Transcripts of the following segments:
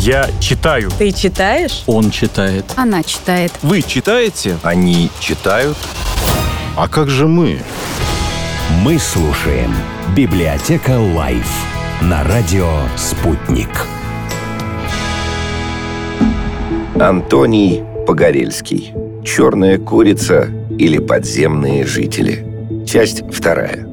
Я читаю. Ты читаешь? Он читает. Она читает. Вы читаете? Они читают. А как же мы? Мы слушаем «Библиотека Лайф» на радио «Спутник». Антоний Погорельский. «Черная курица» или «Подземные жители». Часть 2.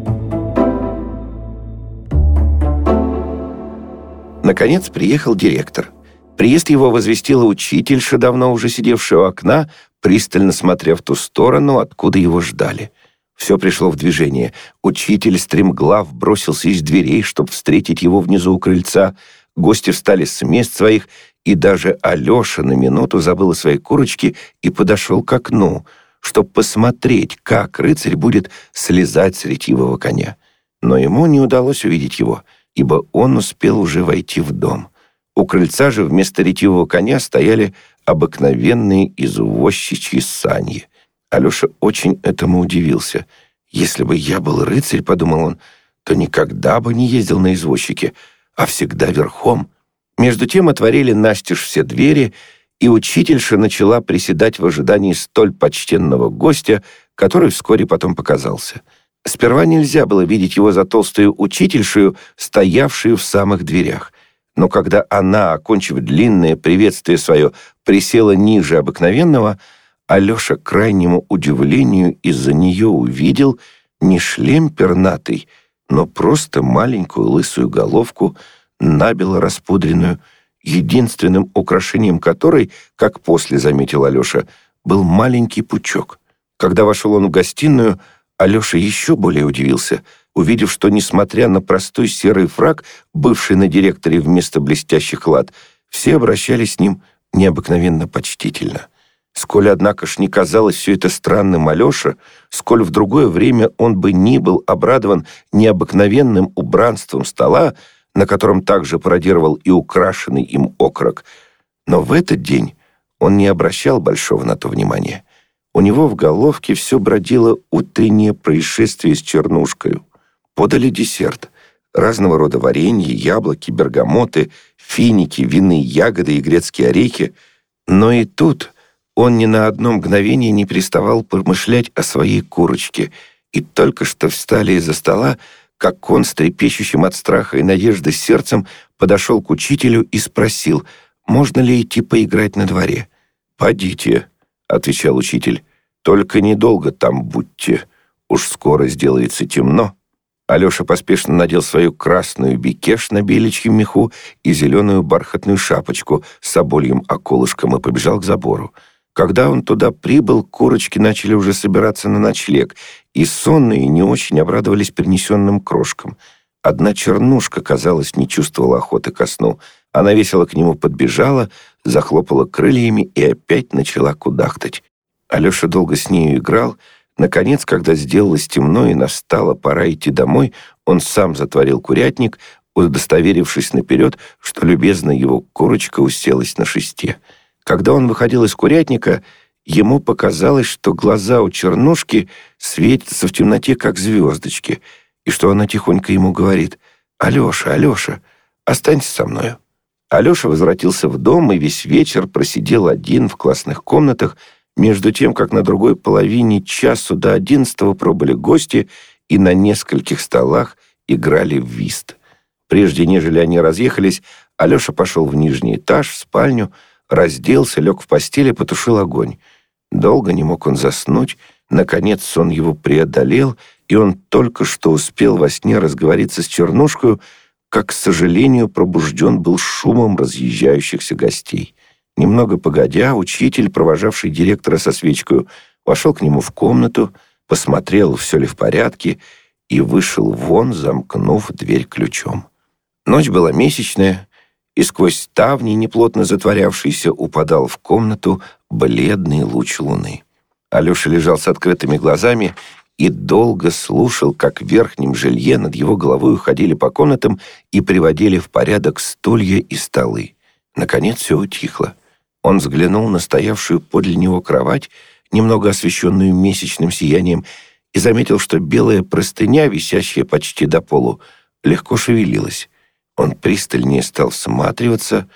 Наконец приехал директор. Приезд его возвестила учительша, давно уже сидевшая у окна, пристально смотря в ту сторону, откуда его ждали. Все пришло в движение. Учитель стремглав бросился из дверей, чтобы встретить его внизу у крыльца. Гости встали с мест своих, и даже Алеша на минуту забыл о своей курочке и подошел к окну, чтобы посмотреть, как рыцарь будет слезать с ретивого коня. Но ему не удалось увидеть его, ибо он успел уже войти в дом. У крыльца же вместо ретивого коня стояли обыкновенные извозчичьи сани. Алеша очень этому удивился. «Если бы я был рыцарь, — подумал он, — то никогда бы не ездил на извозчике, а всегда верхом». Между тем отворили настежь все двери, и учительша начала приседать в ожидании столь почтенного гостя, который вскоре потом показался. Сперва нельзя было видеть его за толстую учительшею, стоявшую в самых дверях. Но когда она, окончив длинное приветствие свое, присела ниже обыкновенного, Алеша к крайнему удивлению из-за нее увидел не шлем пернатый, но просто маленькую лысую головку, набело распудренную, единственным украшением которой, как после заметил Алеша, был маленький пучок. Когда вошел он в гостиную, Алеша еще более удивился, увидев, что, несмотря на простой серый фрак, бывший на директоре вместо блестящих лат, все обращались с ним необыкновенно почтительно. Сколь, однако ж, не казалось все это странным Алёше, сколь в другое время он бы ни был обрадован необыкновенным убранством стола, на котором также пародировал и украшенный им окорок. Но в этот день он не обращал большого на то внимания. У него в головке все бродило утреннее происшествие с чернушкою. Подали десерт. Разного рода варенье, яблоки, бергамоты, финики, винные ягоды и грецкие орехи. Но и тут он ни на одно мгновение не переставал помышлять о своей курочке. И только что встали из-за стола, как он с трепещущим от страха и надежды сердцем подошел к учителю и спросил, можно ли идти поиграть на дворе. «Подите», — отвечал учитель, — «только недолго там будьте, уж скоро сделается темно». Алеша поспешно надел свою красную бекеш на беличьем меху и зеленую бархатную шапочку с собольем околышком и побежал к забору. Когда он туда прибыл, курочки начали уже собираться на ночлег, и сонные не очень обрадовались принесенным крошкам. Одна чернушка, казалось, не чувствовала охоты ко сну. Она весело к нему подбежала, захлопала крыльями и опять начала кудахтать. Алеша долго с нею играл. Наконец, когда сделалось темно и настала пора идти домой, он сам затворил курятник, удостоверившись наперед, что любезная его курочка уселась на шесте. Когда он выходил из курятника, ему показалось, что глаза у чернушки светятся в темноте, как звездочки, и что она тихонько ему говорит: «Алеша, Алеша, останься со мною». Алеша возвратился в дом и весь вечер просидел один в классных комнатах, между тем, как на другой половине часу до 11 пробыли гости и на нескольких столах играли в вист. Прежде нежели они разъехались, Алеша пошел в нижний этаж, в спальню, разделся, лег в постели, потушил огонь. Долго не мог он заснуть. Наконец сон его преодолел, и он только что успел во сне разговориться с чернушкою, как, к сожалению, пробужден был шумом разъезжающихся гостей. Немного погодя, учитель, провожавший директора со свечкою, вошел к нему в комнату, посмотрел, все ли в порядке, и вышел вон, замкнув дверь ключом. Ночь была месячная, и сквозь ставни, неплотно затворявшиеся, упадал в комнату бледный луч луны. Алеша лежал с открытыми глазами и долго слушал, как в верхнем жилье над его головой ходили по комнатам и приводили в порядок стулья и столы. Наконец все утихло. Он взглянул на стоявшую подле него кровать, немного освещенную месячным сиянием, и заметил, что белая простыня, висящая почти до полу, легко шевелилась. Он пристальнее стал всматриваться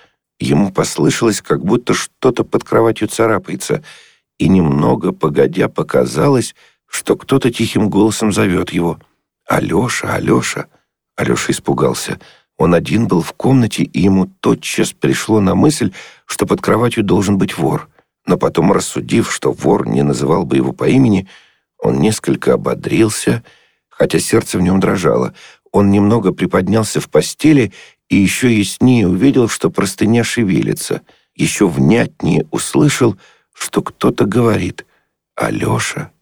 Ему послышалось, как будто что-то под кроватью царапается, и немного погодя показалось, что кто-то тихим голосом зовет его. «Алеша, Алеша!» Алеша испугался. Он один был в комнате, и ему тотчас пришло на мысль, что под кроватью должен быть вор. Но потом, рассудив, что вор не называл бы его по имени, он несколько ободрился, хотя сердце в нем дрожало. Он немного приподнялся в постели и еще яснее увидел, что простыня шевелится. Еще внятнее услышал, что кто-то говорит: «Алеша!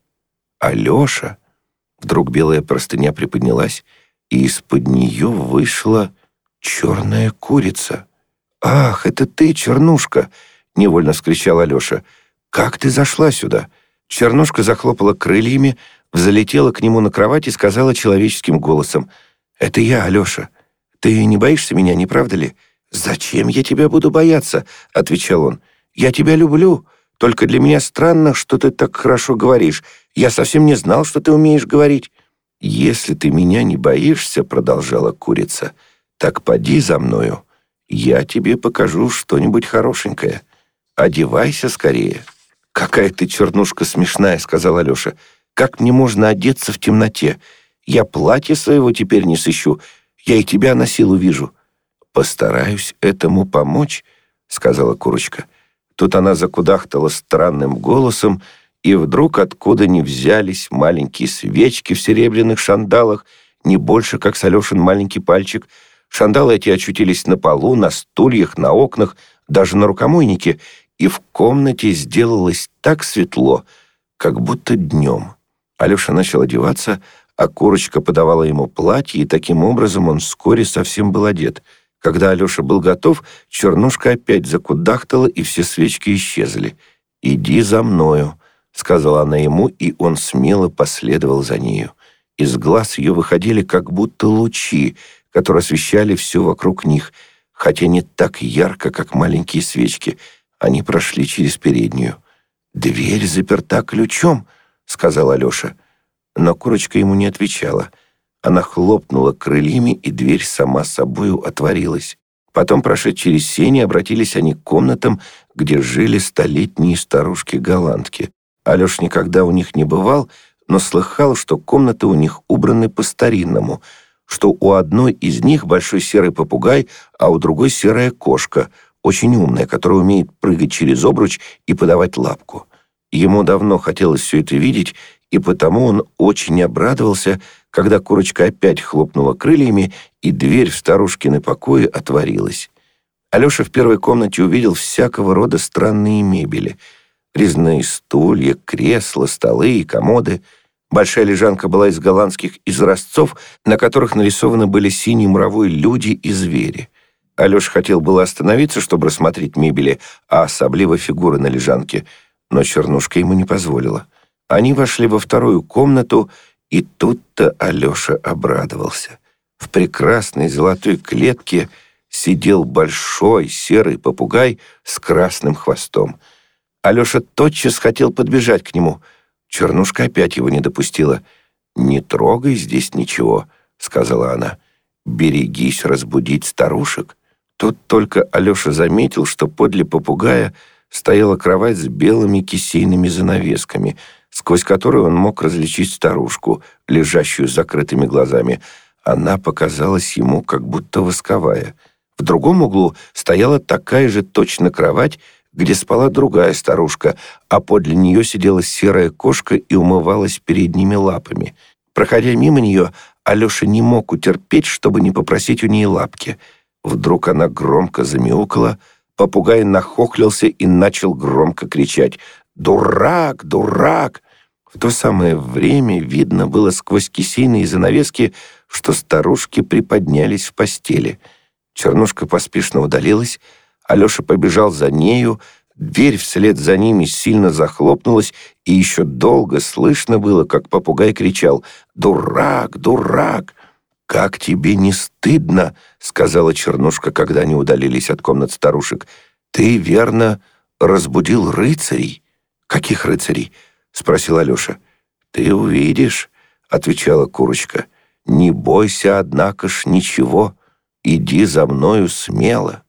Алеша!» Вдруг белая простыня приподнялась, и из-под нее вышла черная курица. «Ах, это ты, Чернушка!» — невольно вскричал Алеша. «Как ты зашла сюда?» Чернушка захлопала крыльями, взлетела к нему на кровать и сказала человеческим голосом: «Это я, Алеша. Ты не боишься меня, не правда ли?» «Зачем я тебя буду бояться?» — отвечал он. «Я тебя люблю. Только для меня странно, что ты так хорошо говоришь. Я совсем не знал, что ты умеешь говорить». «Если ты меня не боишься, — продолжала курица, — так поди за мною. Я тебе покажу что-нибудь хорошенькое. Одевайся скорее». «Какая ты, Чернушка, смешная!» — сказал Алеша. «Как мне можно одеться в темноте? Я платье своего теперь не сыщу. Я и тебя на силу вижу». «Постараюсь этому помочь», — сказала курочка. Тут она закудахтала странным голосом, и вдруг откуда ни взялись маленькие свечки в серебряных шандалах, не больше, как с Алешин маленький пальчик. Шандалы эти очутились на полу, на стульях, на окнах, даже на рукомойнике, и в комнате сделалось так светло, как будто днем. Алеша начал одеваться, а курочка подавала ему платье, и таким образом он вскоре совсем был одет. Когда Алеша был готов, Чернушка опять закудахтала, и все свечки исчезли. «Иди за мною», — сказала она ему, и он смело последовал за нею. Из глаз ее выходили как будто лучи, которые освещали все вокруг них, хотя не так ярко, как маленькие свечки. Они прошли через переднюю. «Дверь заперта ключом», — сказал Алеша. Но курочка ему не отвечала. Она хлопнула крыльями, и дверь сама собою отворилась. Потом, прошед через сени, обратились они к комнатам, где жили столетние старушки-голландки. Алеша никогда у них не бывал, но слыхал, что комнаты у них убраны по-старинному, что у одной из них большой серый попугай, а у другой серая кошка, очень умная, которая умеет прыгать через обруч и подавать лапку. Ему давно хотелось все это видеть, и потому он очень обрадовался, когда курочка опять хлопнула крыльями, и дверь в старушкины покои отворилась. Алеша в первой комнате увидел всякого рода странные мебели. Резные стулья, кресла, столы и комоды. Большая лежанка была из голландских изразцов, на которых нарисованы были синие муровые люди и звери. Алеша хотел было остановиться, чтобы рассмотреть мебели, а особливо фигуры на лежанке, но Чернушка ему не позволила. Они вошли во вторую комнату, и тут-то Алеша обрадовался. В прекрасной золотой клетке сидел большой серый попугай с красным хвостом. Алеша тотчас хотел подбежать к нему. Чернушка опять его не допустила. «Не трогай здесь ничего», — сказала она. «Берегись разбудить старушек». Тут только Алеша заметил, что подле попугая стояла кровать с белыми кисейными занавесками, сквозь которую он мог различить старушку, лежащую с закрытыми глазами. Она показалась ему как будто восковая. В другом углу стояла такая же точно кровать, где спала другая старушка, а подле нее сидела серая кошка и умывалась передними лапами. Проходя мимо нее, Алеша не мог утерпеть, чтобы не попросить у нее лапки. Вдруг она громко замяукала, попугай нахохлился и начал громко кричать: «Дурак! Дурак!» В то самое время видно было сквозь кисейные занавески, что старушки приподнялись в постели. Чернушка поспешно удалилась, Алеша побежал за нею, дверь вслед за ними сильно захлопнулась, и еще долго слышно было, как попугай кричал: «Дурак! Дурак!» «Как тебе не стыдно?» — сказала Чернушка, когда они удалились от комнат старушек. «Ты, верно, разбудил рыцарей?» «Каких рыцарей?» — спросил Алеша. «Ты увидишь», — отвечала курочка. «Не бойся, однако ж, ничего. Иди за мною смело».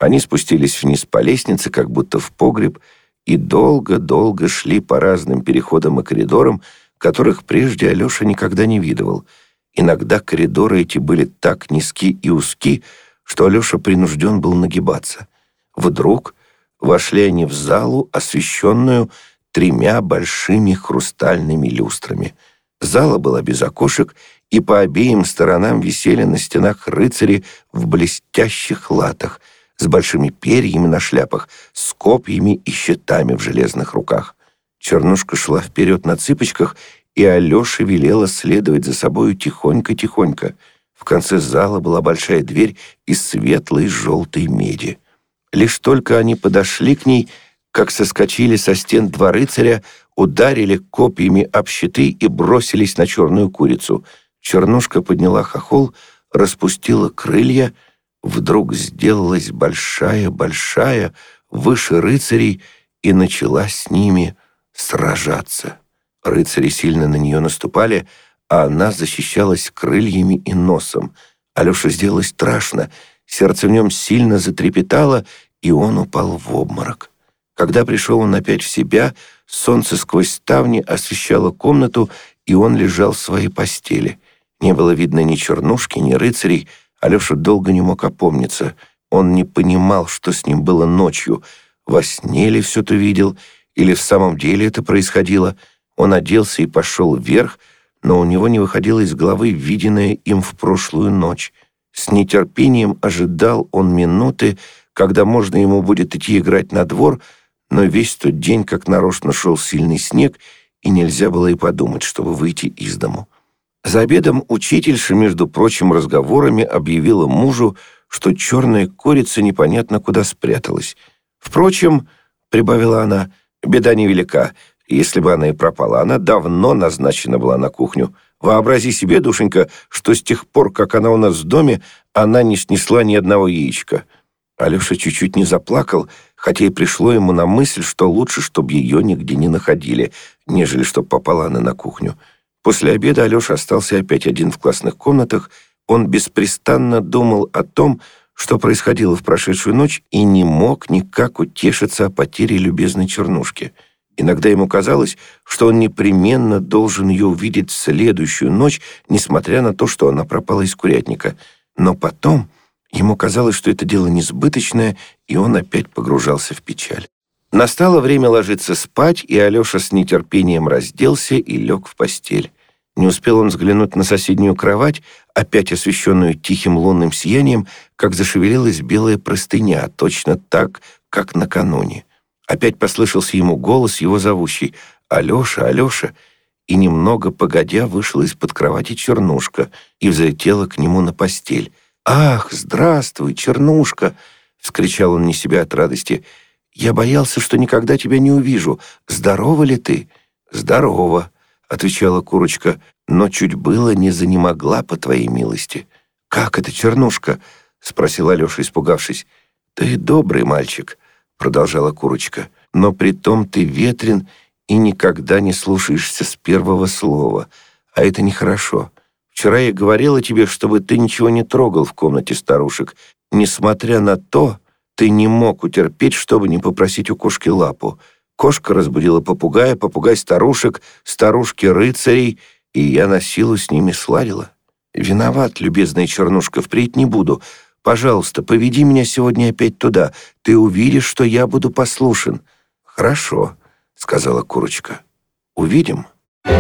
Они спустились вниз по лестнице, как будто в погреб, и долго-долго шли по разным переходам и коридорам, которых прежде Алеша никогда не видывал. Иногда коридоры эти были так низки и узки, что Алеша принужден был нагибаться. Вдруг вошли они в залу, освещенную 3 большими хрустальными люстрами. Зала была без окошек, и по обеим сторонам висели на стенах рыцари в блестящих латах, с большими перьями на шляпах, с копьями и щитами в железных руках. Чернушка шла вперед на цыпочках, и Алёше велела следовать за собою тихонько-тихонько. В конце зала была большая дверь из светлой желтой меди. Лишь только они подошли к ней, как соскочили со стен 2 рыцаря, ударили копьями об щиты и бросились на черную курицу. Чернушка подняла хохол, распустила крылья, вдруг сделалась большая-большая, выше рыцарей, и начала с ними сражаться. Рыцари сильно на нее наступали, а она защищалась крыльями и носом. Алёше сделалось страшно, сердце в нем сильно затрепетало, и он упал в обморок. Когда пришел он опять в себя, солнце сквозь ставни освещало комнату, и он лежал в своей постели. Не было видно ни Чернушки, ни рыцарей. Алеша долго не мог опомниться. Он не понимал, что с ним было ночью. Во сне ли все это видел, или в самом деле это происходило? Он оделся и пошел вверх, но у него не выходило из головы виденное им в прошлую ночь. С нетерпением ожидал он минуты, когда можно ему будет идти играть на двор, но весь тот день как нарочно шел сильный снег, и нельзя было и подумать, чтобы выйти из дому. За обедом учительша, между прочим разговорами, объявила мужу, что черная курица непонятно куда спряталась. «Впрочем, — прибавила она, — беда невелика. Если бы она и пропала, она давно назначена была на кухню. Вообрази себе, душенька, что с тех пор, как она у нас в доме, она не снесла ни одного яичка». Алеша чуть-чуть не заплакал, хотя и пришло ему на мысль, что лучше, чтобы ее нигде не находили, нежели чтоб попала она на кухню. После обеда Алеша остался опять один в классных комнатах. Он беспрестанно думал о том, что происходило в прошедшую ночь, и не мог никак утешиться о потере любезной Чернушки. Иногда ему казалось, что он непременно должен ее увидеть в следующую ночь, несмотря на то, что она пропала из курятника. Но потом ему казалось, что это дело несбыточное, и он опять погружался в печаль. Настало время ложиться спать, и Алеша с нетерпением разделся и лег в постель. Не успел он взглянуть на соседнюю кровать, опять освещенную тихим лунным сиянием, как зашевелилась белая простыня, точно так, как накануне. Опять послышался ему голос, его зовущий: «Алеша, Алеша!» И немного погодя вышла из-под кровати Чернушка и взлетела к нему на постель. «Ах, здравствуй, Чернушка!» — вскричал он не себя от радости. «Я боялся, что никогда тебя не увижу. Здорова ли ты?» «Здорово», — отвечала курочка, «но чуть было не занемогла по твоей милости». «Как это, Чернушка?» — спросил Алеша, испугавшись. «Ты добрый мальчик», — продолжала курочка, «но притом ты ветрен и никогда не слушаешься с первого слова, а это нехорошо. Вчера я говорила тебе, чтобы ты ничего не трогал в комнате старушек. Несмотря на то, ты не мог утерпеть, чтобы не попросить у кошки лапу. Кошка разбудила попугая, попугай старушек, старушки рыцарей, и я на силу с ними сладила. Виноват, любезная Чернушка, впредь не буду. Пожалуйста, поведи меня сегодня опять туда. Ты увидишь, что я буду послушен». «Хорошо», — сказала курочка. «Увидим».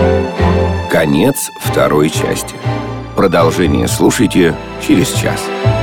Конец второй части. Продолжение слушайте через час.